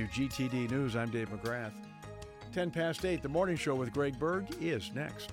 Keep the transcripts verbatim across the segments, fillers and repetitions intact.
G T D News. I'm Dave McGrath. ten past eight, the morning show with Greg Berg is next.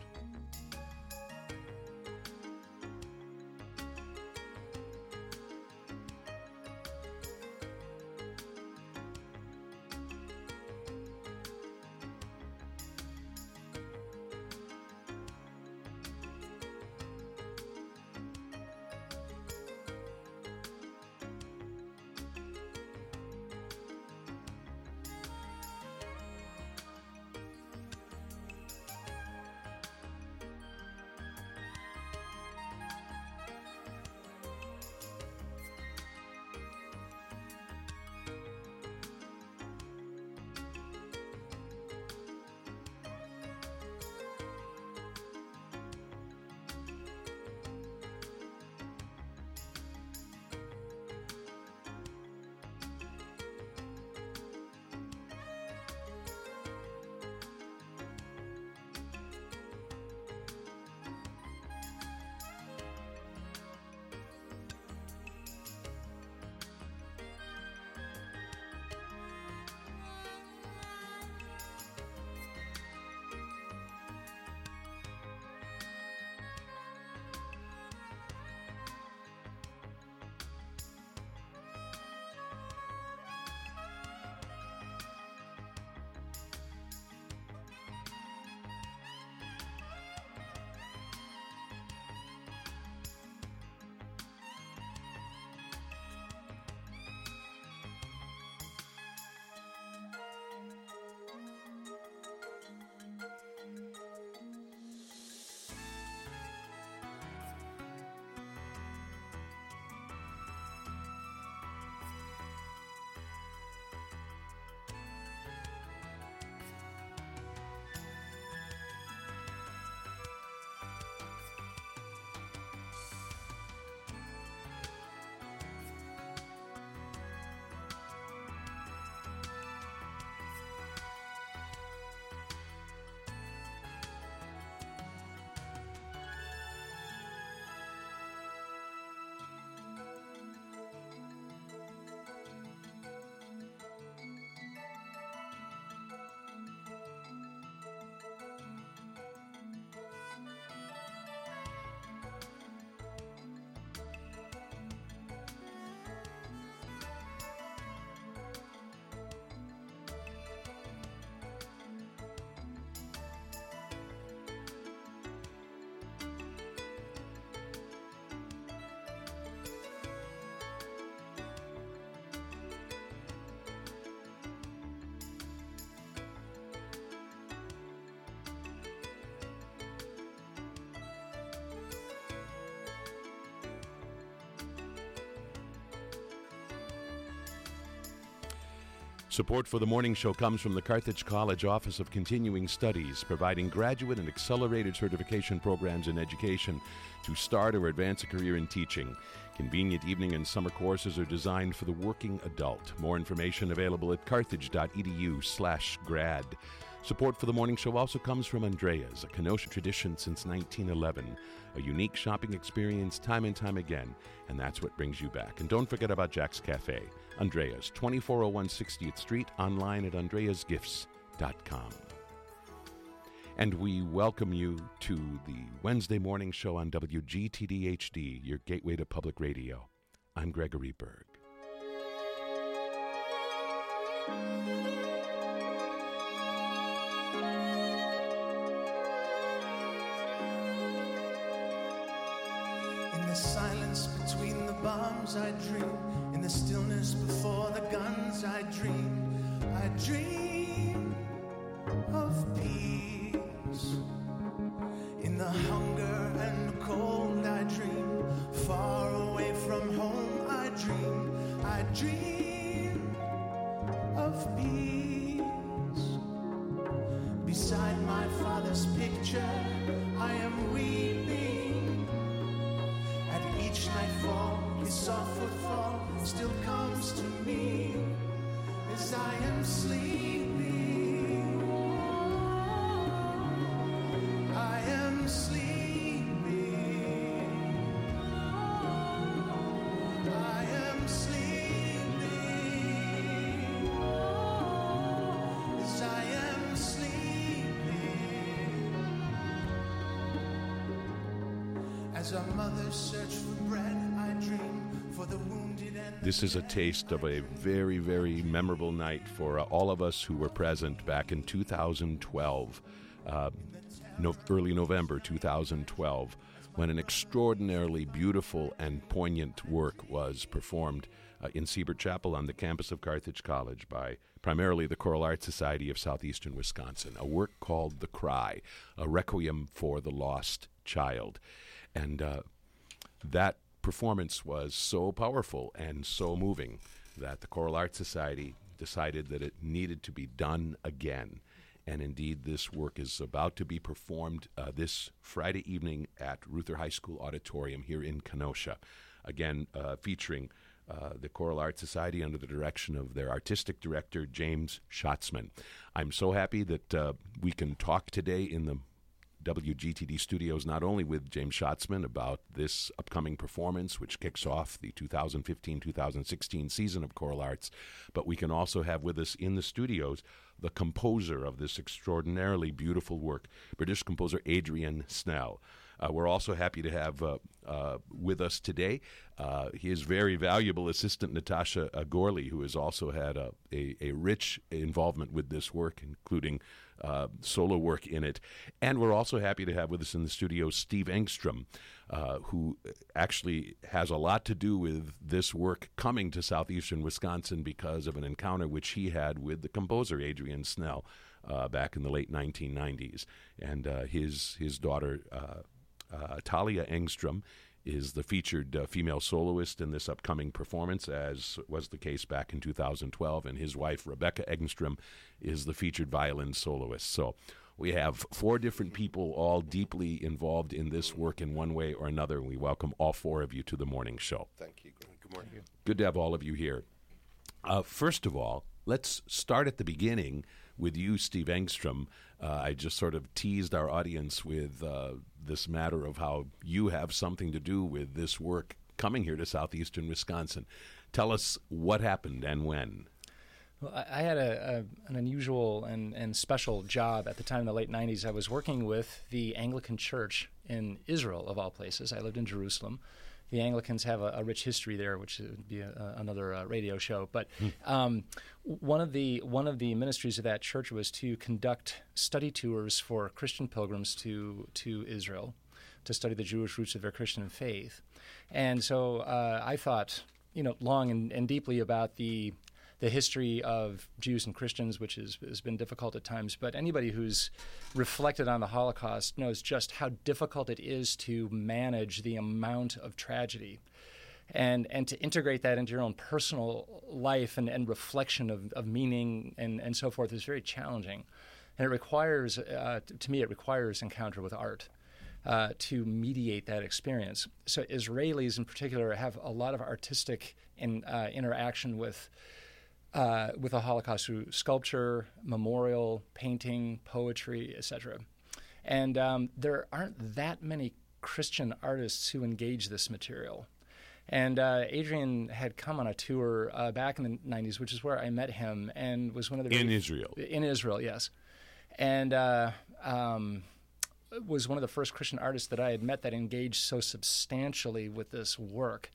Support for the morning show comes from the Carthage College Office of Continuing Studies, providing graduate and accelerated certification programs in education to start or advance a career in teaching. Convenient evening and summer courses are designed for the working adult. More information available at carthage.edu slash grad. Support for the morning show also comes from Andrea's, a Kenosha tradition since nineteen eleven. A unique shopping experience time and time again, and that's what brings you back. And don't forget about Jack's Cafe. Andrea's, twenty-four oh one sixtieth Street, online at andreas gifts dot com. And we welcome you to the Wednesday morning show on W G T D H D, your gateway to public radio. I'm Gregory Berg. In the silence between the bombs I dream, in the stillness before the guns I dream, I dream of peace. In the hunger and the cold I dream, far away from home I dream, I dream of peace. Beside my father's picture I am weeping. At each nightfall his soft footfall still comes to me as I am sleeping. I am sleeping. I am sleeping. As our mothers search for bread, I dream for the wounded and This is a taste of a very, very memorable night for uh, all of us who were present back in two thousand twelve, uh, no, early November two thousand twelve, when an extraordinarily beautiful and poignant work was performed uh, in Siebert Chapel on the campus of Carthage College by primarily the Choral Arts Society of Southeastern Wisconsin, a work called The Cry, a requiem for the lost child. And uh, that performance was so powerful and so moving that the Choral Arts Society decided that it needed to be done again. And indeed, this work is about to be performed uh, this Friday evening at Ruther High School Auditorium here in Kenosha, again uh, featuring uh, the Choral Arts Society under the direction of their artistic director, James Schatzman. I'm so happy that uh, we can talk today in the W G T D studios, not only with James Schatzman about this upcoming performance, which kicks off the two thousand fifteen two thousand sixteen season of Choral Arts, but we can also have with us in the studios the composer of this extraordinarily beautiful work, British composer Adrian Snell. Uh, we're also happy to have uh, uh, with us today uh, his very valuable assistant, Natasha uh, Gorley, who has also had a, a, a rich involvement with this work, including uh, solo work in it. And we're also happy to have with us in the studio Steve Engstrom, uh, who actually has a lot to do with this work coming to southeastern Wisconsin because of an encounter which he had with the composer Adrian Snell uh, back in the late nineteen nineties. And uh, his, his daughter, uh, Uh, Talia Engstrom, is the featured uh, female soloist in this upcoming performance, as was the case back in two thousand twelve, and his wife, Rebecca Engstrom, is the featured violin soloist. So we have four different people all deeply involved in this work in one way or another, and we welcome all four of you to the morning show. Thank you. Good morning. Good to have all of you here. Uh, first of all, let's start at the beginning with you, Steve Engstrom. Uh, I just sort of teased our audience with uh, this matter of how you have something to do with this work coming here to southeastern Wisconsin. Tell us what happened and when. Well, I, I had a, a, an unusual and, and special job at the time in the late nineties. I was working with the Anglican Church in Israel, of all places. I lived in Jerusalem. The Anglicans have a, a rich history there, which would be a, a, another uh, radio show. But um, one of the one of the ministries of that church was to conduct study tours for Christian pilgrims to to Israel, to study the Jewish roots of their Christian faith. And so uh, I thought, you know, long and, and deeply about the the history of Jews and Christians, which is, has been difficult at times. But anybody who's reflected on the Holocaust knows just how difficult it is to manage the amount of tragedy and and to integrate that into your own personal life and, and reflection of, of meaning and, and so forth is very challenging. And it requires, uh, to me, it requires encounter with art uh, to mediate that experience. So Israelis in particular have a lot of artistic in, uh, interaction with Uh, with the Holocaust through sculpture, memorial, painting, poetry, et cetera. And um, there aren't that many Christian artists who engage this material. And uh, Adrian had come on a tour uh, back in the nineties, which is where I met him, and was one of the... In very, Israel. In Israel, yes. And uh, um, was one of the first Christian artists that I had met that engaged so substantially with this work.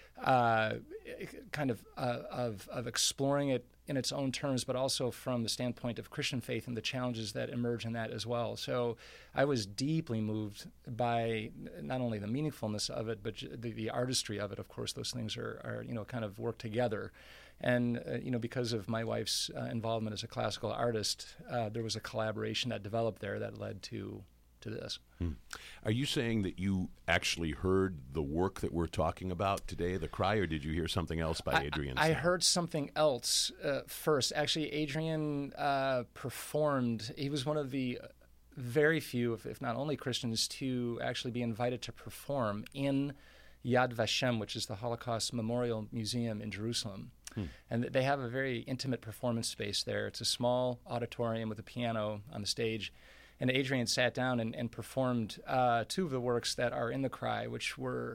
Uh, kind of, uh, of of exploring it in its own terms, but also from the standpoint of Christian faith and the challenges that emerge in that as well. So I was deeply moved by not only the meaningfulness of it, but the, the artistry of it. Of course, those things are, are you know, kind of work together. And, uh, you know, because of my wife's uh, involvement as a classical artist, uh, there was a collaboration that developed there that led to to this. Hmm. Are you saying that you actually heard the work that we're talking about today, The Cry, or did you hear something else by Adrian? I, I heard something else uh, first. Actually, Adrian uh, performed. He was one of the very few, if, if not only Christians, to actually be invited to perform in Yad Vashem, which is the Holocaust Memorial Museum in Jerusalem. Hmm. And they have a very intimate performance space there. It's a small auditorium with a piano on the stage. And Adrian sat down and, and performed uh, two of the works that are in The Cry, which were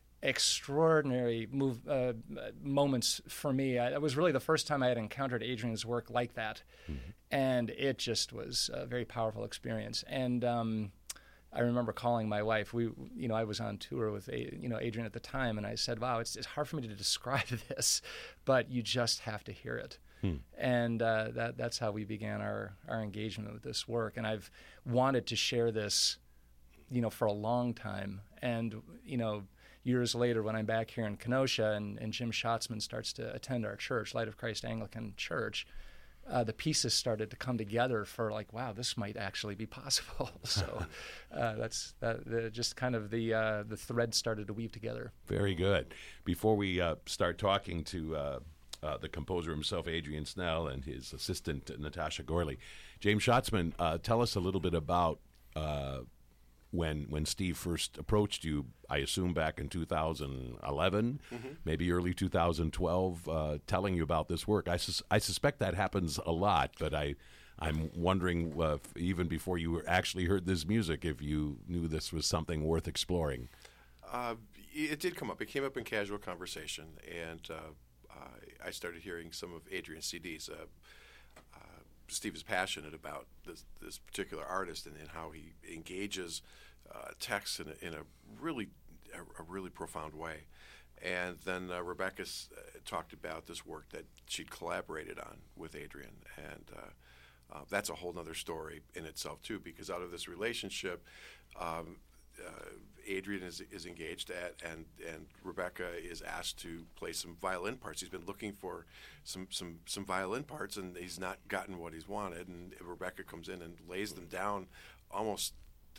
extraordinary move, uh, moments for me. I, it was really the first time I had encountered Adrian's work like that. Mm-hmm. And it just was a very powerful experience. And um, I remember calling my wife. We, you know, I was on tour with, you know, Adrian at the time, and I said, "Wow, it's it's hard for me to describe this, but you just have to hear it." Hmm. And uh, that that's how we began our our engagement with this work. And I've wanted to share this, you know, for a long time. And you know, years later, when I'm back here in Kenosha, and, and Jim Schatzman starts to attend our church, Light of Christ Anglican Church. Uh, the pieces started to come together for like, wow, this might actually be possible. So uh, that's that, the, just kind of the uh, the thread started to weave together. Very good. Before we uh, start talking to uh, uh, the composer himself, Adrian Snell, and his assistant, Natasha Gorley, James Schatzman, uh, tell us a little bit about uh, when when Steve first approached you, I assume back in two thousand eleven, mm-hmm. maybe early two thousand twelve, uh, telling you about this work. I, sus- I suspect that happens a lot, but I, I'm wondering uh, if even before you actually heard this music, if you knew this was something worth exploring. Uh, it did come up. It came up in casual conversation, and uh, I started hearing some of Adrian's C Ds. Uh, uh, Steve is passionate about this, this particular artist and, and how he engages uh, text in a, in a really a, a really profound way. And then uh, Rebecca uh, talked about this work that she'd collaborated on with Adrian, and uh, uh, that's a whole other story in itself too. Because out of this relationship, um, uh, Adrian is, is engaged at, and and Rebecca is asked to play some violin parts. He's been looking for some some some violin parts, and he's not gotten what he's wanted. And Rebecca comes in and lays them down almost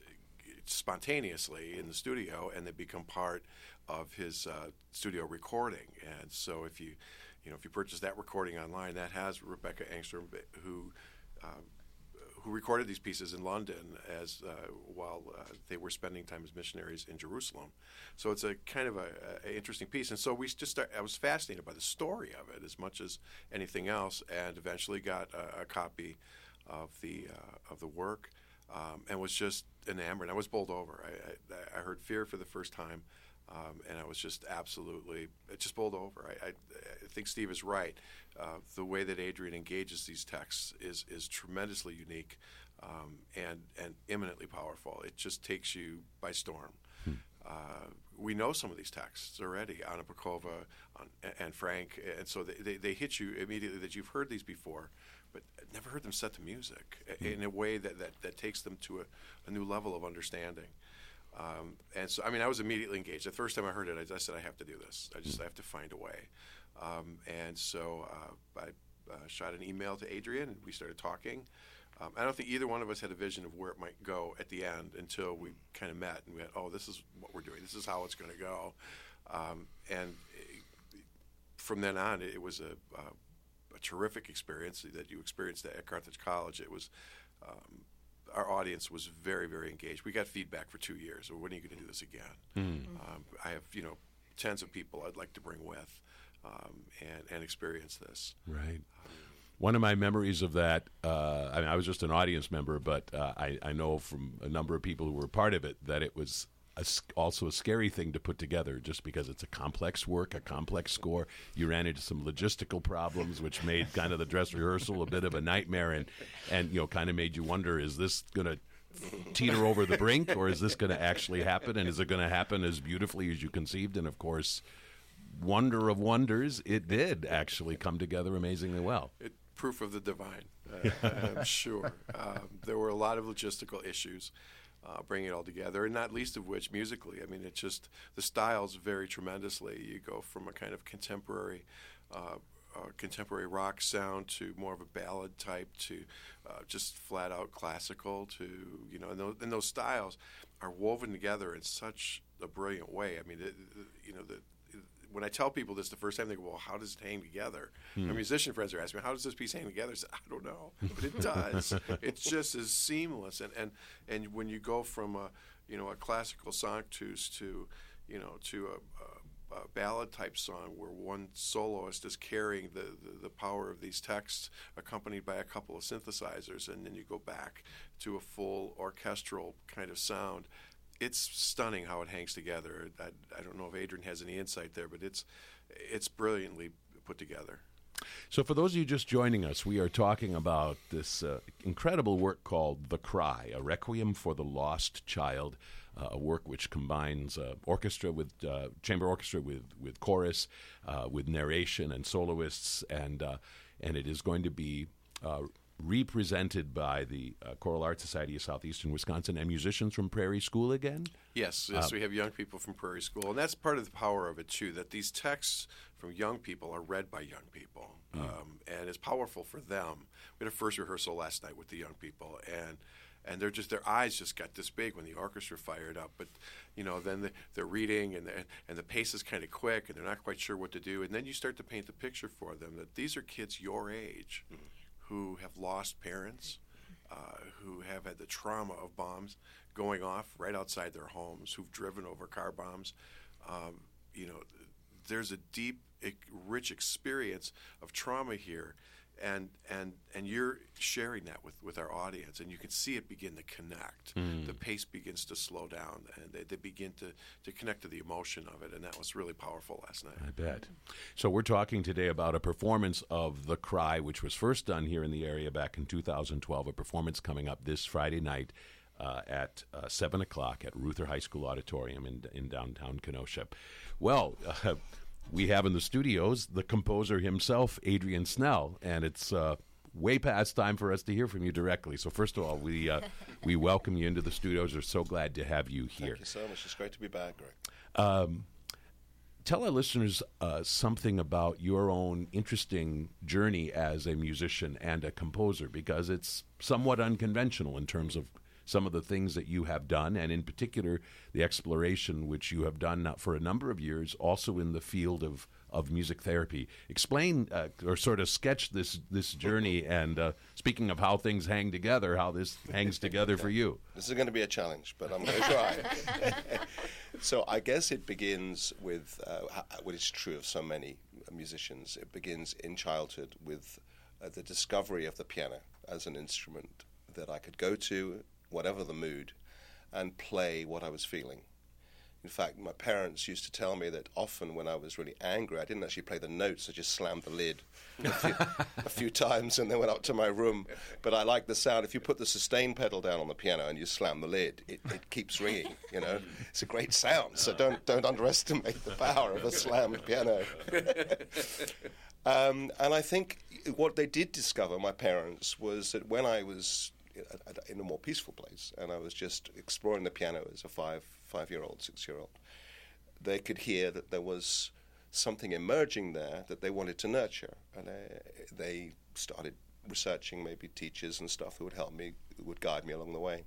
spontaneously in the studio, and they become part of his uh, studio recording. And so, if you you know if you purchase that recording online, that has Rebecca Engstrom, who uh, who recorded these pieces in London as uh, while uh, they were spending time as missionaries in Jerusalem. So it's a kind of a, a interesting piece. And so we just start, I was fascinated by the story of it as much as anything else, and eventually got a, a copy of the uh, of the work, um, and was just enamored. I was bowled over. I, I, I heard Fear for the first time. Um, and I was just absolutely, it just bowled over. I, I, I think Steve is right. Uh, the way that Adrian engages these texts is is tremendously unique um, and and eminently powerful. It just takes you by storm. Hmm. Uh, we know some of these texts already, Anna Pokova on, and Frank, and so they, they, they hit you immediately that you've heard these before, but never heard them set to music hmm. in a way that, that, that takes them to a, a new level of understanding. Um, and so, I mean, I was immediately engaged. The first time I heard it, I, I said, I have to do this. I just I have to find a way. Um, and so uh, I uh, shot an email to Adrian, and we started talking. Um, I don't think either one of us had a vision of where it might go at the end until we kind of met, and we had, oh, this is what we're doing. This is how it's going to go. Um, and it, from then on, it, it was a, a, a terrific experience that you experienced at Carthage College. It was... Um, Our audience was very, very engaged. We got feedback for two years. Well, when are you going to do this again? Mm. Um, I have, you know, tens of people I'd like to bring with um, and, and experience this. Right. Um, One of my memories of that, uh, I mean, I was just an audience member, but uh, I, I know from a number of people who were part of it that it was a, also a scary thing to put together just because it's a complex work, a complex score. You ran into some logistical problems, which made kind of the dress rehearsal a bit of a nightmare, and, and you know, kind of made you wonder, is this going to teeter over the brink, or is this going to actually happen, and is it going to happen as beautifully as you conceived? And, of course, wonder of wonders, it did actually come together amazingly well. It, proof of the divine, uh, I'm sure. Um, there were a lot of logistical issues. Uh, bring it all together, and not least of which musically. I mean, it's just the styles vary tremendously. You go from a kind of contemporary, uh, uh, contemporary rock sound to more of a ballad type to uh, just flat out classical. To you know, and those, and those styles are woven together in such a brilliant way. I mean, it, you know, the. When I tell people this the first time, they go, well, how does it hang together? Hmm. My musician friends are asking me, how does this piece hang together? I say, I don't know, but it does. It's just as seamless. And, and and when you go from a, you know, a classical sanctus to, you know, to a, a, a ballad-type song where one soloist is carrying the, the, the power of these texts accompanied by a couple of synthesizers, and then you go back to a full orchestral kind of sound, it's stunning how it hangs together. I, I don't know if Adrian has any insight there, but it's it's brilliantly put together. So for those of you just joining us, we are talking about this uh, incredible work called The Cry, a Requiem for the Lost Child, uh, a work which combines uh, orchestra with uh, chamber orchestra with, with chorus, uh, with narration and soloists, and uh, and it is going to be uh, represented by the uh, Choral Arts Society of Southeastern Wisconsin and musicians from Prairie School again? Yes, yes, Uh, we have young people from Prairie School, and that's part of the power of it, too, that these texts from young people are read by young people, um, and it's powerful for them. We had a first rehearsal last night with the young people, and and they're just their eyes just got this big when the orchestra fired up. But you know, then the, they're reading, and the, and the pace is kind of quick, and they're not quite sure what to do. And then you start to paint the picture for them that these are kids your age mm-hmm. who have lost parents, uh, who have had the trauma of bombs going off right outside their homes, who've driven over car bombs. Um, you know, there's a deep, rich experience of trauma here. And and and you're sharing that with, with our audience, and you can see it begin to connect. Mm. The pace begins to slow down, and they, they begin to, to connect to the emotion of it, and that was really powerful last night. I bet. So we're talking today about a performance of The Cry, which was first done here in the area back in two thousand twelve, a performance coming up this Friday night uh, at uh, seven o'clock at Ruther High School Auditorium in, in downtown Kenosha. Well, uh, we have in the studios the composer himself, Adrian Snell, and it's uh, way past time for us to hear from you directly. So first of all, we uh, we welcome you into the studios. We're so glad to have you here. Thank you so much. It's great to be back, Greg. Um, tell our listeners uh, something about your own interesting journey as a musician and a composer, because it's somewhat unconventional in terms of some of the things that you have done, and in particular, the exploration which you have done now for a number of years, also in the field of, of music therapy. Explain uh, or sort of sketch this, this journey, and uh, speaking of how things hang together, how this hangs together for you. This is going to be a challenge, but I'm going to try. So I guess it begins with uh, what is true of so many musicians. It begins in childhood with uh, the discovery of the piano as an instrument that I could go to, whatever the mood, and play what I was feeling. In fact, my parents used to tell me that often when I was really angry, I didn't actually play the notes, I just slammed the lid a few, a few times and then went up to my room. But I like the sound. If you put the sustain pedal down on the piano and you slam the lid, it, it keeps ringing, you know. It's a great sound, so don't, don't underestimate the power of a slammed piano. um, and I think what they did discover, my parents, was that when I was in a more peaceful place, and I was just exploring the piano as a five, five-year-old, six-year-old, they could hear that there was something emerging there that they wanted to nurture, and they, they started researching maybe teachers and stuff who would help me, who would guide me along the way.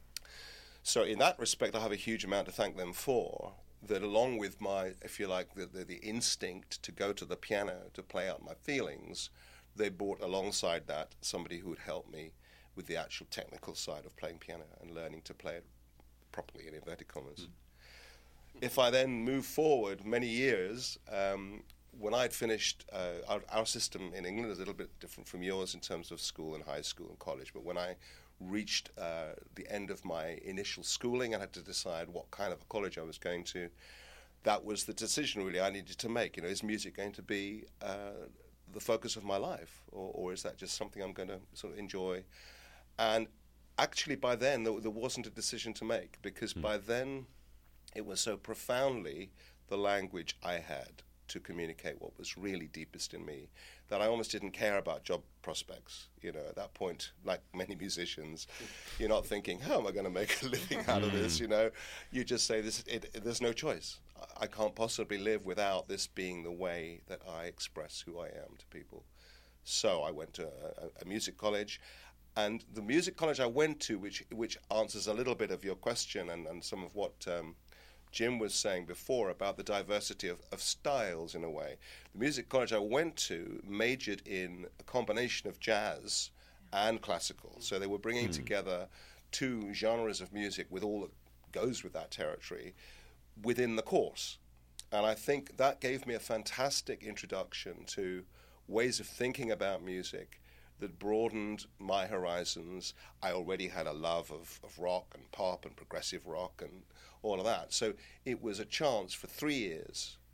So in that respect, I have a huge amount to thank them for, that along with my, if you like, the, the, the instinct to go to the piano to play out my feelings, they brought alongside that somebody who would help me with the actual technical side of playing piano and learning to play it properly in inverted commas. Mm. If I then move forward many years, um, when I'd finished, uh, our, our system in England is a little bit different from yours in terms of school and high school and college, but when I reached uh, the end of my initial schooling and had to decide what kind of a college I was going to, that was the decision really I needed to make. You know, is music going to be uh, the focus of my life, or, or is that just something I'm going to sort of enjoy? And actually, by then, there, there wasn't a decision to make, because mm. by then, it was so profoundly the language I had to communicate what was really deepest in me that I almost didn't care about job prospects. You know, at that point, like many musicians, you're not thinking, how am I going to make a living out of this? You know, you just say, this. It, it, there's no choice. I can't possibly live without this being the way that I express who I am to people. So I went to a, a music college. And the music college I went to, which which answers a little bit of your question and, and some of what um, Jim was saying before about the diversity of, of styles in a way. The music college I went to majored in a combination of jazz and classical. So they were bringing mm. together two genres of music with all that goes with that territory within the course. And I think that gave me a fantastic introduction to ways of thinking about music that broadened my horizons. I already had a love of, of rock and pop and progressive rock and all of that. So it was a chance for three years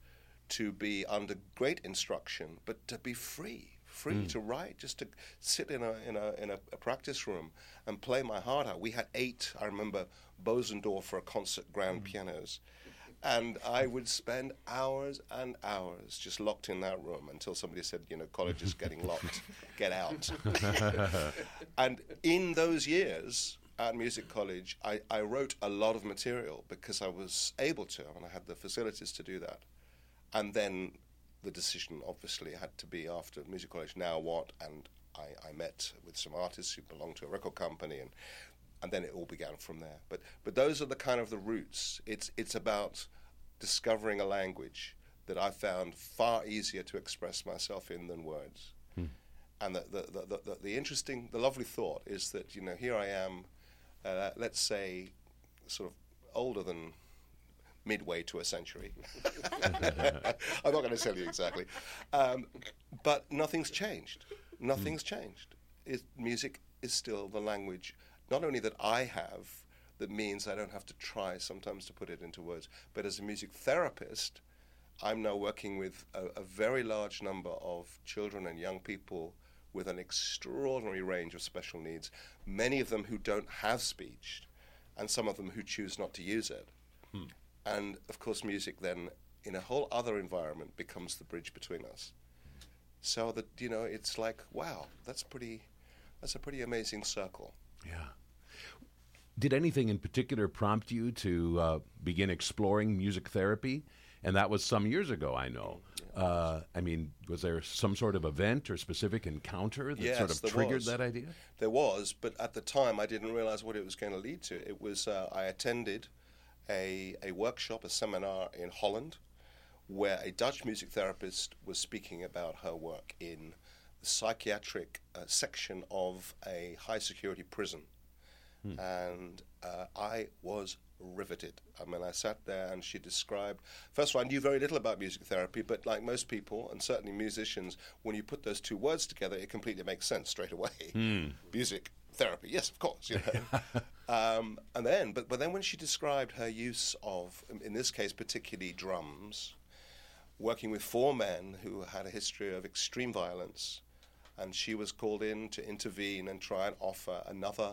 to be under great instruction, but to be free. Free mm. to write, just to sit in a in a in a, a practice room and play my heart out. We had eight, I remember, Bosendorfer concert grand mm. pianos, and I would spend hours and hours just locked in that room until somebody said, you know, college is getting locked, get out. And in those years at music college, I, I wrote a lot of material because I was able to, and I had the facilities to do that. And then the decision obviously had to be after music college, now what? And I, I met with some artists who belonged to a record company, and and then it all began from there. But but those are the kind of the roots. It's it's about discovering a language that I found far easier to express myself in than words. Hmm. And the the, the the the interesting, the lovely thought is that, you know, here I am, uh, let's say, sort of older than midway to a century. I'm not going to tell you exactly. Um, but nothing's changed. Nothing's mm. changed. It, music is still the language, not only that I have, that means I don't have to try sometimes to put it into words, but as a music therapist, I'm now working with a, a very large number of children and young people with an extraordinary range of special needs, many of them who don't have speech, and some of them who choose not to use it. Hmm. And, of course, music then, in a whole other environment, becomes the bridge between us. So that, you know, it's like, wow, that's pretty, that's a pretty amazing circle. Yeah. Did anything in particular prompt you to uh, begin exploring music therapy? And that was some years ago, I know. Yeah. Uh, I mean, was there some sort of event or specific encounter that yes, sort of triggered was. that idea? There was, but at the time I didn't realize what it was going to lead to. It was, uh, I attended A, a workshop, a seminar in Holland, where a Dutch music therapist was speaking about her work in the psychiatric uh, section of a high-security prison. Hmm. And uh, I was riveted. I mean, I sat there and she described... First of all, I knew very little about music therapy, but like most people, and certainly musicians, when you put those two words together, it completely makes sense straight away. Hmm. Music therapy, yes, of course, you know. um, and then, but, but then when she described her use of, in this case, particularly drums, working with four men who had a history of extreme violence, and she was called in to intervene and try and offer another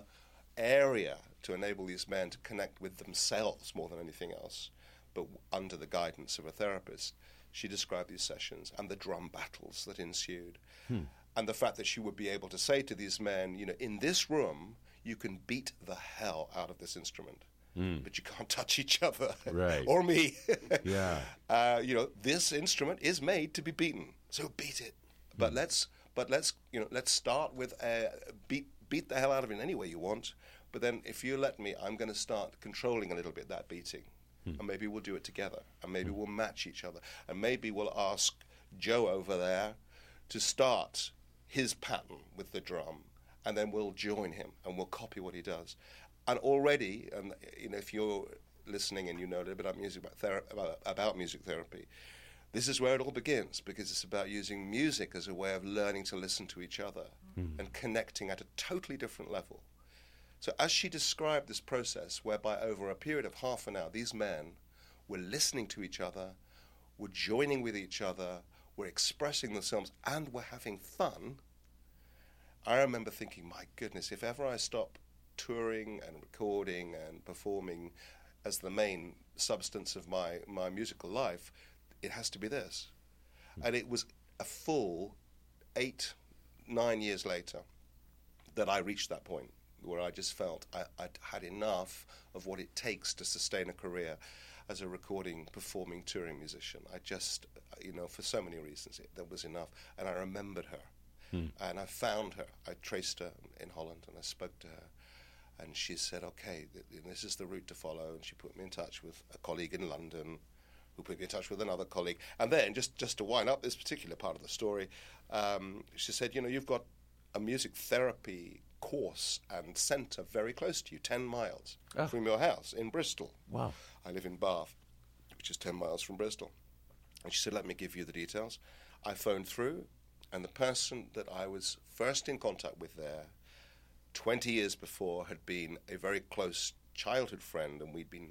area to enable these men to connect with themselves more than anything else, but under the guidance of a therapist. She described these sessions and the drum battles that ensued. Hmm. And the fact that she would be able to say to these men, you know, in this room, you can beat the hell out of this instrument, mm. but you can't touch each other right. or me. yeah. Uh, you know, this instrument is made to be beaten, so beat it. But mm. let's, but let's, you know, let's start with a beat, beat the hell out of it in any way you want. But then, if you let me, I'm going to start controlling a little bit that beating, mm. and maybe we'll do it together, and maybe mm. we'll match each other, and maybe we'll ask Joe over there to start his pattern with the drum, and then we'll join him and we'll copy what he does. And already, and you know, if you're listening and you know a little bit about music, about, thera- about, about music therapy, this is where it all begins, because it's about using music as a way of learning to listen to each other mm. and connecting at a totally different level. So as she described this process, whereby over a period of half an hour, these men were listening to each other, were joining with each other, were expressing themselves, and were having fun, I remember thinking, my goodness, if ever I stop touring and recording and performing as the main substance of my, my musical life, it has to be this. Mm. And it was a full eight, nine years later that I reached that point where I just felt I, I'd had enough of what it takes to sustain a career as a recording, performing, touring musician. I just, you know, for so many reasons, it, that was enough. And I remembered her. Hmm. And I found her. I traced her in Holland, and I spoke to her. And she said, okay, th- this is the route to follow. And she put me in touch with a colleague in London, who put me in touch with another colleague. And then, just, just to wind up this particular part of the story, um, she said, you know, you've got a music therapy course and centre very close to you, ten miles oh. from your house in Bristol. Wow. I live in Bath, which is ten miles from Bristol. And she said, let me give you the details. I phoned through, and the person that I was first in contact with there twenty years before had been a very close childhood friend, and we'd been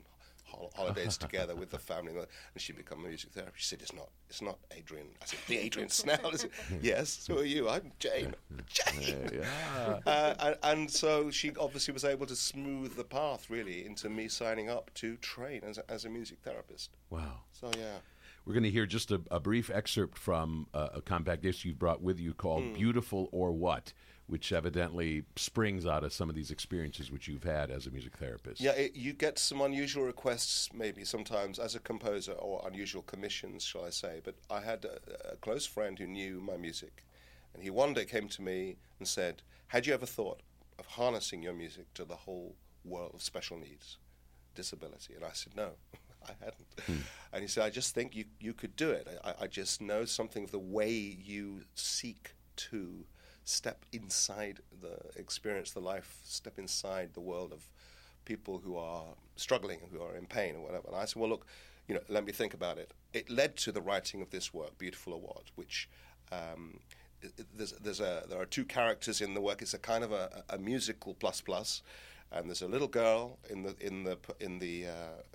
hol- holidays together with the family, and she'd become a music therapist. She said, "It's not, it's not Adrian." I said, "The Adrian Snell." I said, "Yes, who are you?" "I'm Jane." Jane. Yeah. Uh, and, and so she obviously was able to smooth the path really into me signing up to train as a, as a music therapist. Wow. So yeah. We're going to hear just a, a brief excerpt from uh, a compact disc you've brought with you called Mm. Beautiful or What, which evidently springs out of some of these experiences which you've had as a music therapist. Yeah, it, you get some unusual requests maybe sometimes as a composer, or unusual commissions, shall I say. But I had a, a close friend who knew my music, and he one day came to me and said, "Had you ever thought of harnessing your music to the whole world of special needs, disability?" And I said, "No, I hadn't." Hmm. And he said, "I just think you, you could do it. I, I just know something of the way you seek to step inside the experience, the life, step inside the world of people who are struggling and who are in pain or whatever." And I said, "Well, look, you know, let me think about it." It led to the writing of this work, Beautiful or What, which um, it, it, there's, there's a, there are two characters in the work. It's a kind of a, a musical plus plus, and there's a little girl in the in the in the uh,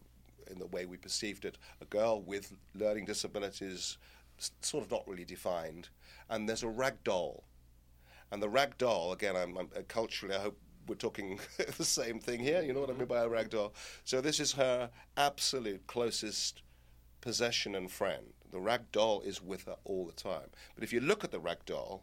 in the way we perceived it, a girl with learning disabilities, s- sort of not really defined, and there's a rag doll. And the rag doll, again, I'm, I'm uh, culturally, I hope we're talking the same thing here. You know what I mean by a rag doll? So this is her absolute closest possession and friend. The rag doll is with her all the time. But if you look at the rag doll,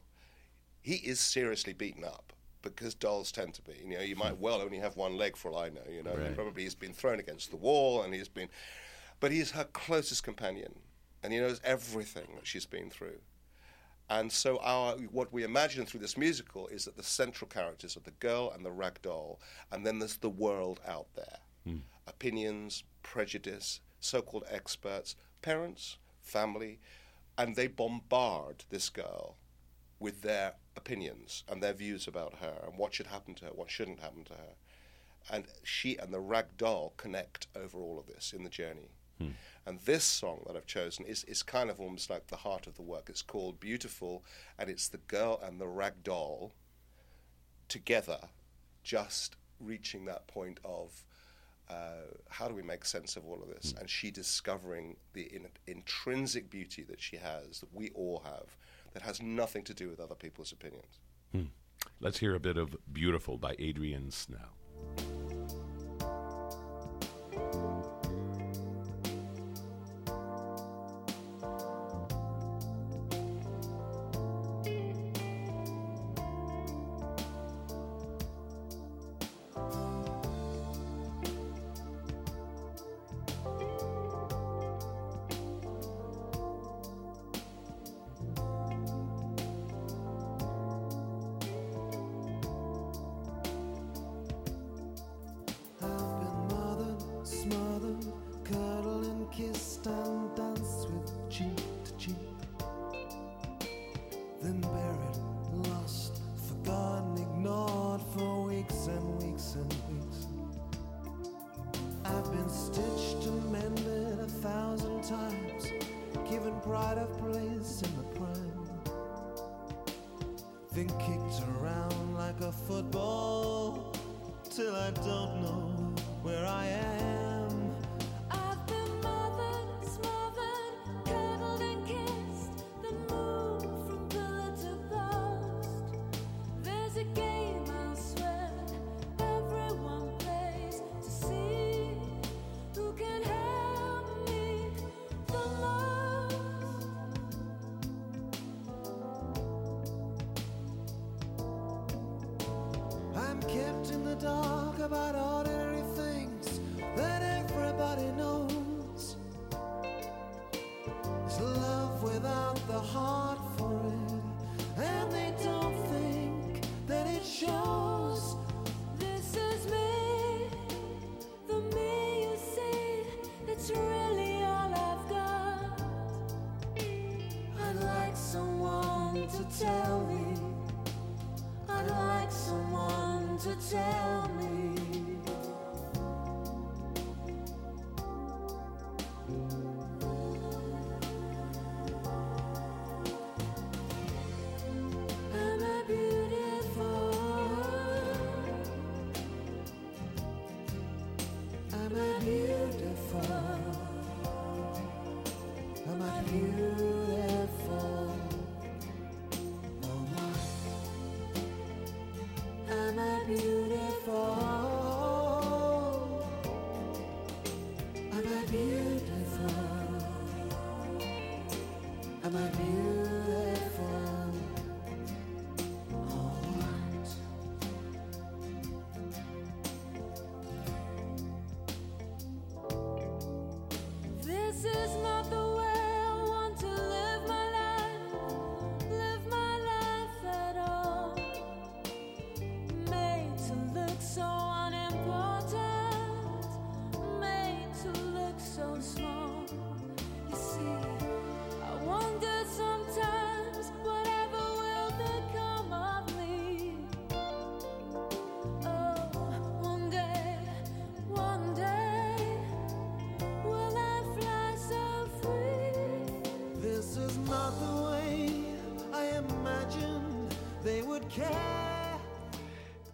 he is seriously beaten up, because dolls tend to be. You know, you might well only have one leg for all I know. You know, Right. probably he's been thrown against the wall, and he's been, but he's her closest companion, and he knows everything that she's been through. And so our what we imagine through this musical is that the central characters are the girl and the rag doll, and then there's the world out there. Mm. Opinions, prejudice, so-called experts, parents, family, and they bombard this girl with their opinions and their views about her and what should happen to her, what shouldn't happen to her. And she and the rag doll connect over all of this in the journey. Hmm. And this song that I've chosen is, is kind of almost like the heart of the work. It's called Beautiful, and it's the girl and the rag doll together just reaching that point of uh, how do we make sense of all of this? Hmm. And she discovering the in, intrinsic beauty that she has, that we all have, that has nothing to do with other people's opinions. Hmm. Let's hear a bit of Beautiful by Adrian Snell. Pride of place in the prime, then kicked around like a football till I don't know where I am. I've been mothered, smothered, cuddled and kissed, then moved from pillar to post. There's a game, I swear, everyone plays to see who can help me the most. I'm kept in the dark about ordinary things that everybody knows. It's love without the heart for it, and they don't think that it shows. This is me, the me you see, it's really all I've got. I'd like someone to tell me, I'd like someone to tell me. Am I beautiful? Am I beautiful?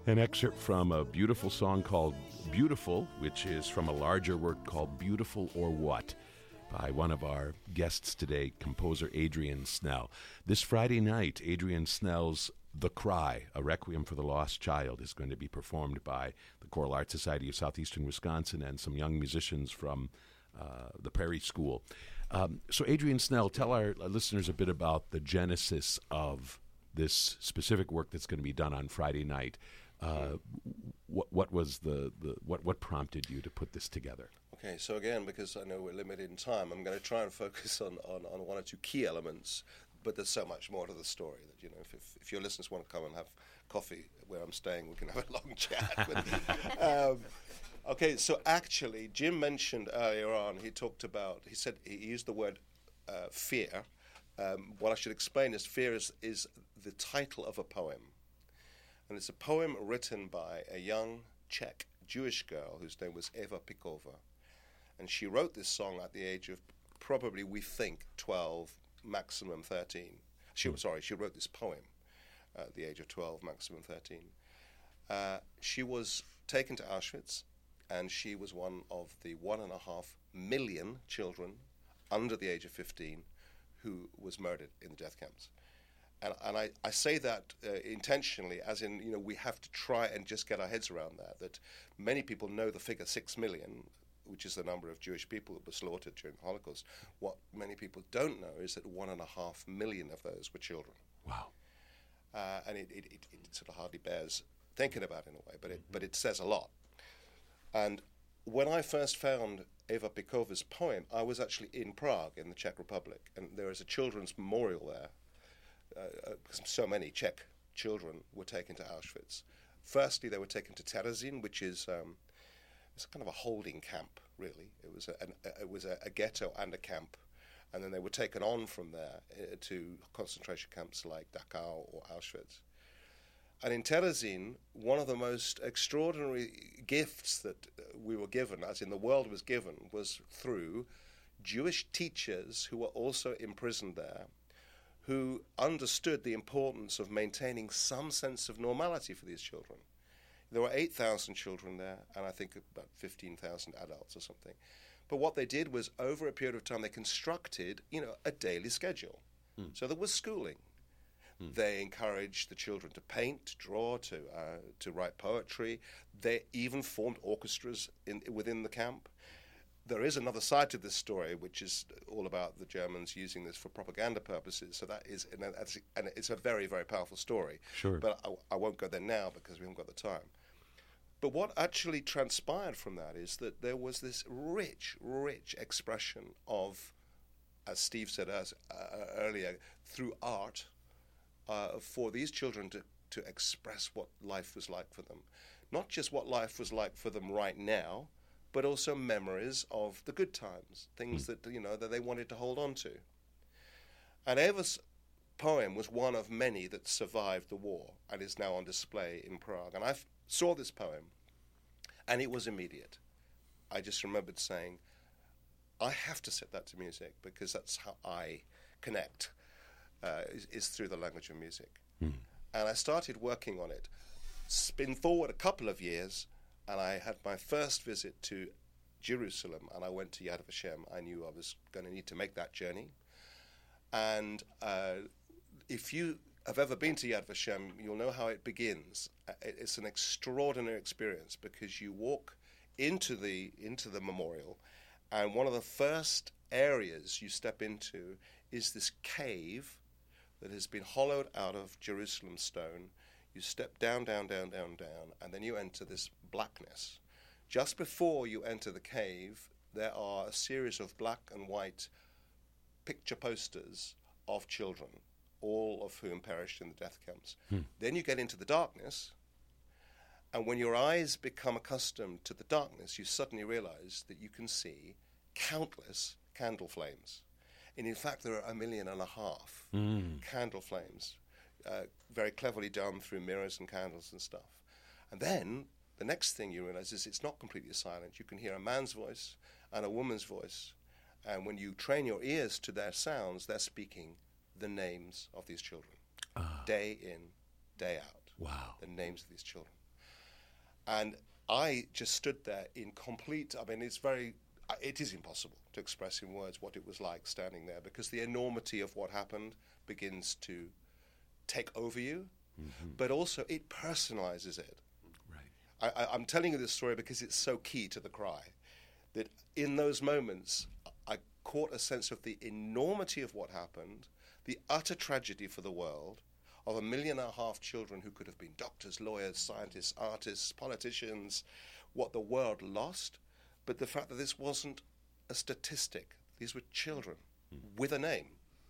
An excerpt from a beautiful song called Beautiful, which is from a larger work called Beautiful or What, by one of our guests today, composer Adrian Snell. This Friday night, Adrian Snell's The Cry, a Requiem for the Lost Child, is going to be performed by the Choral Arts Society of Southeastern Wisconsin and some young musicians from uh, the Prairie School. Um, so, Adrian Snell, tell our, our listeners a bit about the genesis of this specific work that's going to be done on Friday night. Uh, what, what was the, the what, what prompted you to put this together? Okay, so again, because I know we're limited in time, I'm going to try and focus on, on, on one or two key elements, but there's so much more to the story that, you know, if, if, if your listeners want to come and have coffee where I'm staying, we can have a long chat. But, um, okay, so actually, Jim mentioned earlier on, he talked about, he said, he used the word uh, fear. Um, what I should explain is fear is, is the title of a poem. And it's a poem written by a young Czech Jewish girl whose name was Eva Pikova. And she wrote this song at the age of probably, we think, twelve, maximum thirteen. She was sorry, she wrote this poem at the age of twelve, maximum thirteen. Uh, she was taken to Auschwitz, and she was one of the one and a half million children under the age of fifteen who was murdered in the death camps. And, and I, I say that uh, intentionally, as in, you know, we have to try and just get our heads around that, that many people know the figure six million, which is the number of Jewish people that were slaughtered during the Holocaust. What many people don't know is that one and a half million of those were children. Wow. Uh, and it, it, it, it sort of hardly bears thinking about in a way, but it, but it says a lot. And when I first found Eva Pikova's poem, I was actually in Prague, in the Czech Republic, and there is a children's memorial there. Uh, because so many Czech children were taken to Auschwitz. Firstly, they were taken to Terezin, which is um, it's kind of a holding camp, really. It was a, an, a, it was a, a ghetto and a camp, and then they were taken on from there uh, to concentration camps like Dachau or Auschwitz. And in Terezin, one of the most extraordinary gifts that we were given, as in the world was given, was through Jewish teachers who were also imprisoned there, who understood the importance of maintaining some sense of normality for these children. There were eight thousand children there, and I think about fifteen thousand adults or something. But what they did was, over a period of time, they constructed, you know, a daily schedule. Mm. So there was schooling. Mm. They encouraged the children to paint, to draw, to uh, to write poetry. They even formed orchestras in, within the camp. There is another side to this story, which is all about the Germans using this for propaganda purposes. So that is, and it's a very, very powerful story. Sure. But I, I won't go there now because we haven't got the time. But what actually transpired from that is that there was this rich, rich expression of, as Steve said as, uh, earlier, through art, uh, for these children to, to express what life was like for them. Not just what life was like for them right now, but also memories of the good times, things mm. that, you know, that they wanted to hold on to. And Eva's poem was one of many that survived the war and is now on display in Prague. And I f- saw this poem, and it was immediate. I just remembered saying, I have to set that to music because that's how I connect, uh, is, is through the language of music. Mm. And I started working on it. Spin forward a couple of years, and I had my first visit to Jerusalem, and I went to Yad Vashem. I knew I was going to need to make that journey. And uh, if you have ever been to Yad Vashem, you'll know how it begins. It's an extraordinary experience because you walk into the into the memorial, and one of the first areas you step into is this cave that has been hollowed out of Jerusalem stone. You step down, down, down, down, down, and then you enter this blackness. Just before you enter the cave, there are a series of black and white picture posters of children, all of whom perished in the death camps. Hmm. Then you get into the darkness, and when your eyes become accustomed to the darkness, you suddenly realize that you can see countless candle flames. And in fact, there are a million and a half mm. candle flames, uh, very cleverly done through mirrors and candles and stuff. And then the next thing you realize is it's not completely silent. You can hear a man's voice and a woman's voice. And when you train your ears to their sounds, they're speaking the names of these children. Uh. Day in, day out. Wow. The names of these children. And I just stood there in complete, I mean, it's very, it is impossible to express in words what it was like standing there, because the enormity of what happened begins to take over you, mm-hmm. but also it personalizes it. Right. I, I, I'm telling you this story because it's so key to the cry, that in those moments, I caught a sense of the enormity of what happened, the utter tragedy for the world, of a million and a half children who could have been doctors, lawyers, scientists, artists, politicians, what the world lost, but the fact that this wasn't a statistic. These were children mm. with a name.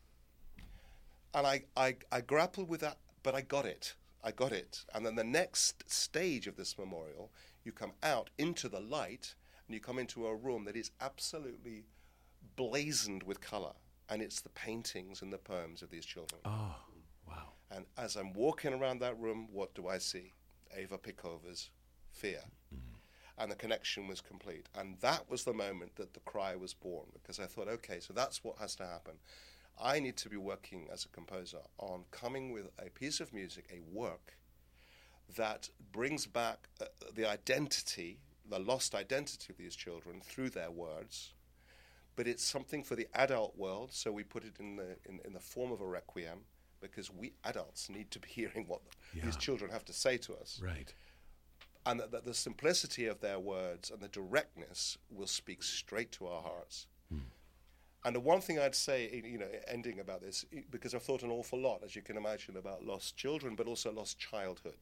And I, I, I grappled with that, but I got it. I got it. And then the next stage of this memorial, you come out into the light, and you come into a room that is absolutely blazoned with color, and it's the paintings and the poems of these children. Oh, wow. And as I'm walking around that room, what do I see? Eva Pikova's Fear. Mm-hmm. And the connection was complete. And that was the moment that the cry was born, because I thought, okay, so that's what has to happen. I need to be working as a composer on coming with a piece of music, a work, that brings back uh, the identity, the lost identity of these children through their words. But it's something for the adult world, so we put it in the, in, in the form of a requiem, because we adults need to be hearing what yeah. these children have to say to us. Right. And that the, the simplicity of their words and the directness will speak straight to our hearts. Hmm. And the one thing I'd say, you know, ending about this, because I've thought an awful lot, as you can imagine, about lost children, but also lost childhood.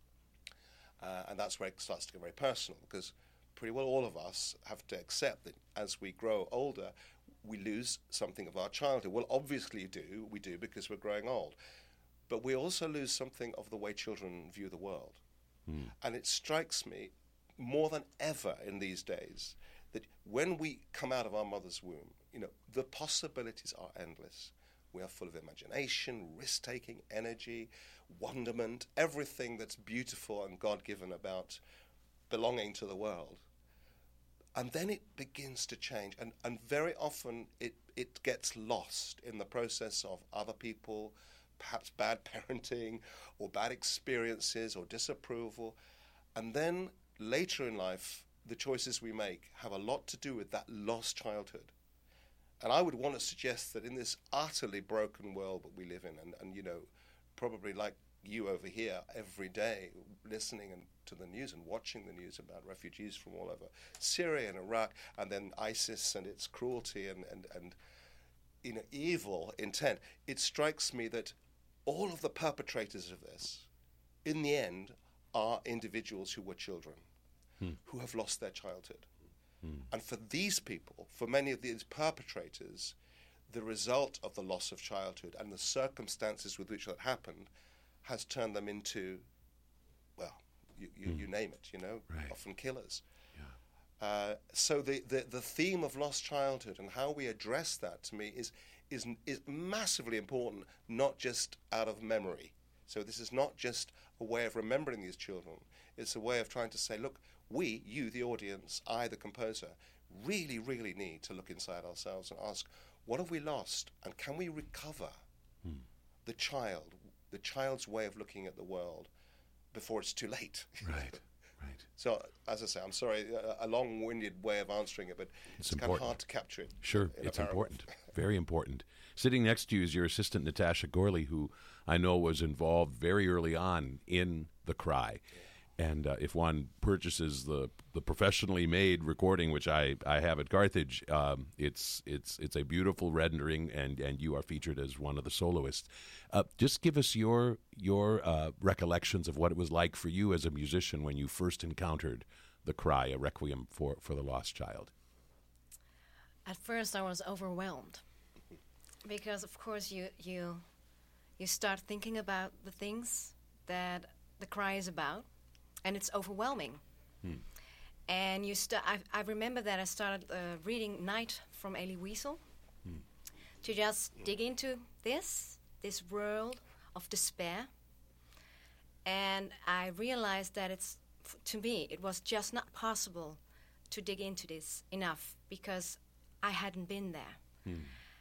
Uh, and that's where it starts to get very personal, because pretty well all of us have to accept that as we grow older, we lose something of our childhood. Well, obviously do, we do, because we're growing old. But we also lose something of the way children view the world. Mm. And it strikes me more than ever in these days that when we come out of our mother's womb, you know, the possibilities are endless. We are full of imagination, risk-taking, energy, wonderment, everything that's beautiful and God-given about belonging to the world. And then it begins to change, and, and very often it, it gets lost in the process of other people, perhaps bad parenting or bad experiences or disapproval. And then later in life, the choices we make have a lot to do with that lost childhood. And I would want to suggest that in this utterly broken world that we live in, and, and you know, probably like you over here every day listening and to the news and watching the news about refugees from all over Syria and Iraq, and then ISIS and its cruelty and, and, and you know, evil intent, it strikes me that all of the perpetrators of this, in the end, are individuals who were children, hmm. who have lost their childhood. Hmm. And for these people, for many of these perpetrators, the result of the loss of childhood and the circumstances with which that happened has turned them into, well, you, you, mm. you name it, you know, right. often killers. Yeah. Uh, so the, the, the theme of lost childhood and how we address that, to me, is, is, is massively important, not just out of memory. So this is not just a way of remembering these children. It's a way of trying to say, look, we, you, the audience, I, the composer, really, really need to look inside ourselves and ask, what have we lost? And can we recover mm. the child, the child's way of looking at the world before it's too late? Right, right. So, as I say, I'm sorry, a, a long-winded way of answering it, but it's, it's kind of hard to capture it. Sure, it's important, very important. Sitting next to you is your assistant, Natasha Gorley, who I know was involved very early on in The Cry. Yeah. And uh, if one purchases the, the professionally made recording, which I, I have at Carthage, um, it's it's it's a beautiful rendering, and, and you are featured as one of the soloists. Uh, just give us your your uh, recollections of what it was like for you as a musician when you first encountered The Cry, a requiem for, for the lost child. At first, I was overwhelmed because, of course, you you you start thinking about the things that The Cry is about. And it's overwhelming. Hmm. And you st- I, I remember that I started uh, reading Night from Elie Wiesel hmm. to just dig into this, this world of despair. And I realized that it's, f- to me, it was just not possible to dig into this enough because I hadn't been there. Hmm.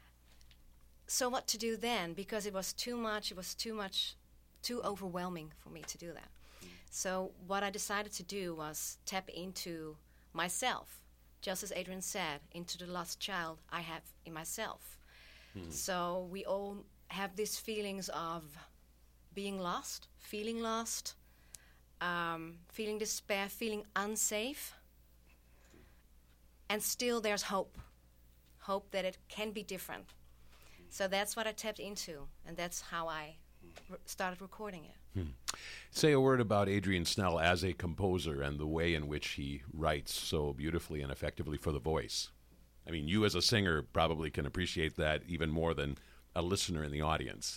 So what to do then? Because it was too much, it was too much, too overwhelming for me to do that. So what I decided to do was tap into myself, just as Adrian said, into the lost child I have in myself. Hmm. So we all have these feelings of being lost, feeling lost, um, feeling despair, feeling unsafe. And still there's hope, hope that it can be different. So that's what I tapped into, and that's how I re- started recording it. Hmm. Say a word about Adrian Snell as a composer and the way in which he writes so beautifully and effectively for the voice. I mean, you as a singer probably can appreciate that even more than a listener in the audience.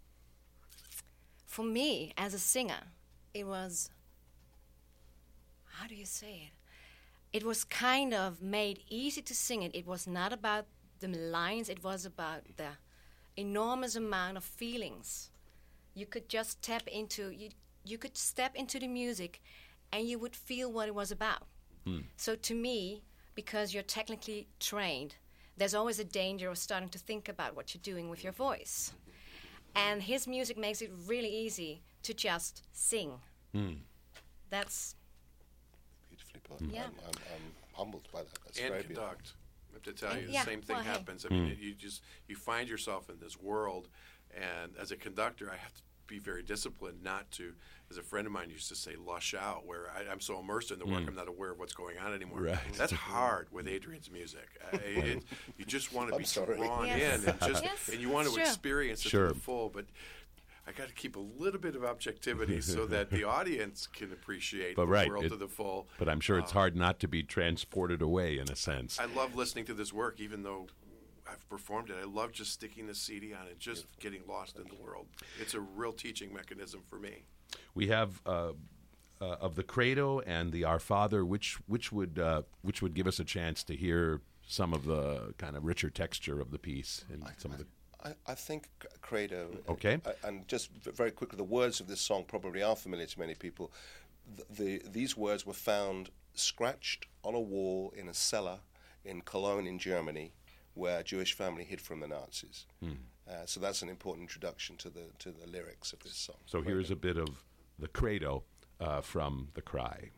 For me, as a singer, it was, how do you say it? It was kind of made easy to sing it. It was not about the lines, it was about the enormous amount of feelings. You could just tap into, you, you could step into the music and you would feel what it was about. Hmm. So to me, because you're technically trained, there's always a danger of starting to think about what you're doing with your voice. And his music makes it really easy to just sing. Hmm. That's... Beautifully put. Mm. Yeah. I'm, I'm, I'm humbled by that. That's and very conduct. I have to tell And you, the yeah, same thing well, hey. happens. I mean, you just, you find yourself in this world, and as a conductor, I have to be very disciplined not to, as a friend of mine used to say, lush out, where I, I'm so immersed in the work, Mm. I'm not aware of what's going on anymore. Right. That's hard with Adrian's music. I, it, you just want to I'm be sorry. drawn Yes. in, and, just, Yes, and you want to it's true. experience it Sure. to the full, but I got to keep a little bit of objectivity so that the audience can appreciate But the right, world it- to the full. But I'm sure it's Uh, hard not to be transported away in a sense. I love listening to this work, even though I've performed it. I love just sticking the C D on and just getting lost in the world. It's a real teaching mechanism for me. We have uh, uh, of the Credo and the Our Father, which which would uh, which would give us a chance to hear some of the kind of richer texture of the piece and some of the. I, I think C- Credo. Okay. uh, and just v- very quickly, the words of this song probably are familiar to many people. The, the these words were found scratched on a wall in a cellar in Cologne, in Germany, where a Jewish family hid from the Nazis. Hmm. Uh, so that's an important introduction to the to the lyrics of this song. So here's a bit of the Credo uh, from The Cry.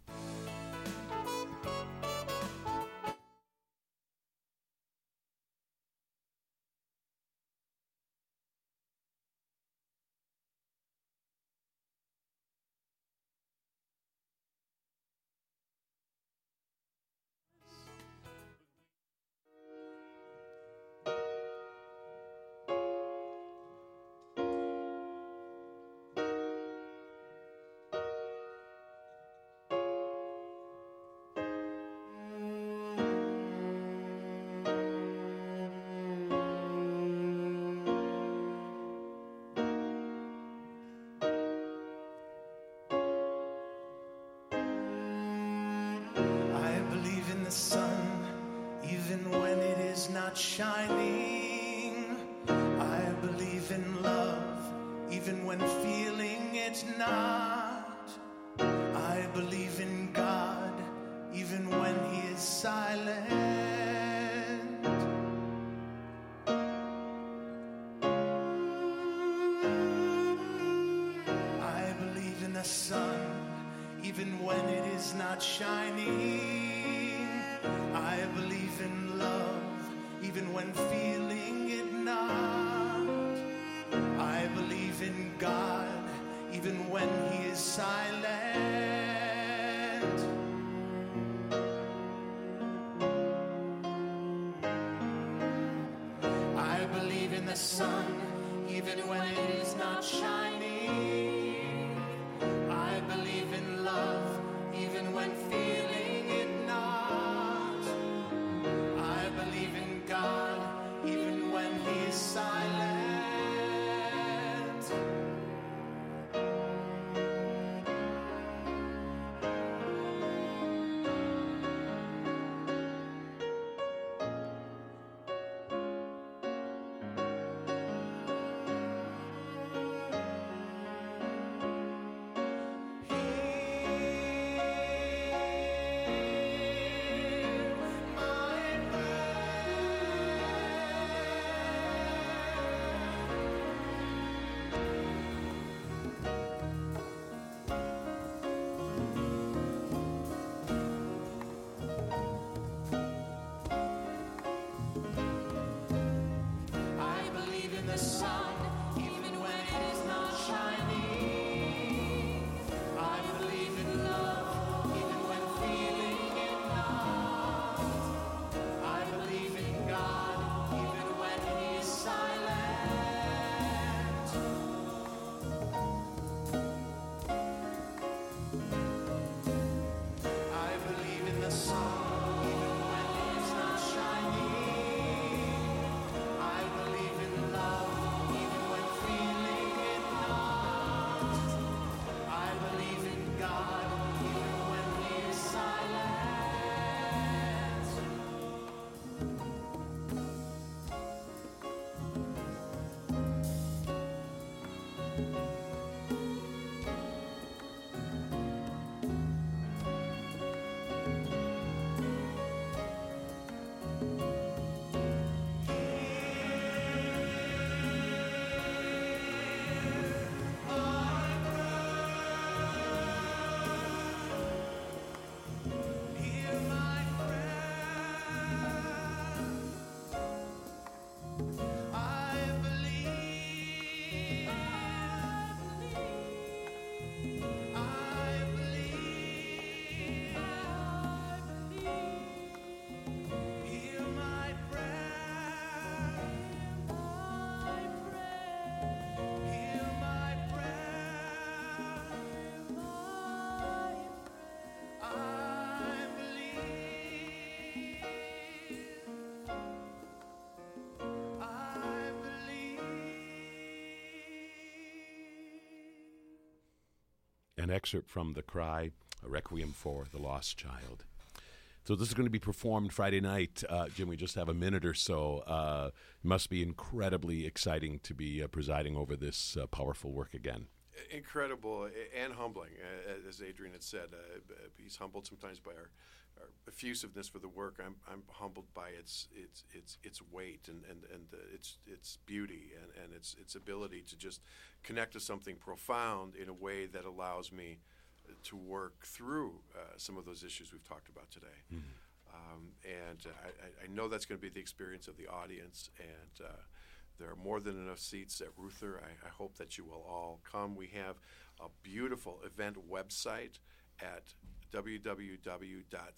I believe in the sun, even when it is not shining. I believe in love, even when feeling it not. I believe in God, even when He is silent. I believe in the sun, even when it is not shining. I believe in love, even when feeling it not. I believe in God, even when He is silent. I believe in the sun, even when it is not shining. I believe in love, even when feeling it not. I believe in God, even when He is silent. an excerpt from The Cry, a requiem for the lost child. So this is going to be performed Friday night. Uh, Jim, we just have a minute or so. Uh, it must be incredibly exciting to be uh, presiding over this uh, powerful work again. Incredible and humbling, uh, as Adrian had said. Uh, he's humbled sometimes by our, our effusiveness for the work. I'm, I'm humbled by its its its its weight and and, and uh, its its beauty and, and its its ability to just connect to something profound in a way that allows me to work through uh, some of those issues we've talked about today. Mm-hmm. Um, and I, I know that's going to be the experience of the audience, and uh, there are more than enough seats at Ruther. I, I hope that you will all come. We have a beautiful event website at w w w dot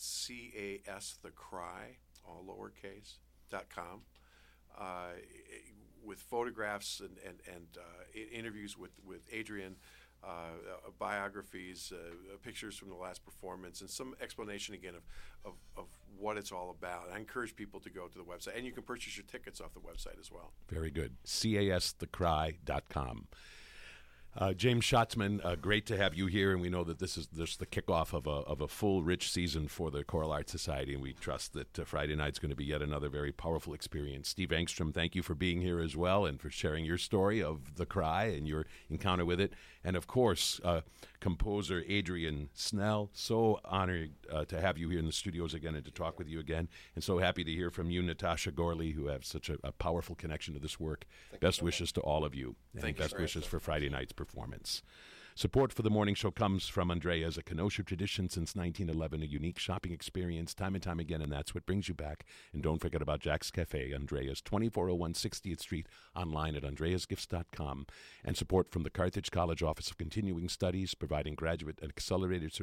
casthecry, all lowercase, dot com, uh, with photographs and, and, and uh, interviews with, with Adrian, Uh, biographies, uh, pictures from the last performance, and some explanation again of, of, of what it's all about. I encourage people to go to the website, and you can purchase your tickets off the website as well. Very good. c a s the cry dot com. Uh, James Schatzman, uh, great to have you here, and we know that this is this the kickoff of a of a full, rich season for the Choral Arts Society, and we trust that uh, Friday night's going to be yet another very powerful experience. Steve Engstrom, thank you for being here as well and for sharing your story of The Cry and your encounter with it. And, of course, uh, composer Adrian Snell, so honored uh, to have you here in the studios again and to talk with you again, and so happy to hear from you, Natasha Gorley, who have such a, a powerful connection to this work. Thank best so wishes much. to all of you, and Thank you best very wishes much. for Friday night's performance. Support for the morning show comes from Andrea's, a Kenosha tradition since nineteen eleven, a unique shopping experience time and time again, and that's what brings you back. And don't forget about Jack's Cafe, Andrea's, twenty-four oh one sixtieth Street, online at andreas gifts dot com. And support from the Carthage College Office of Continuing Studies, providing graduate and accelerated certifications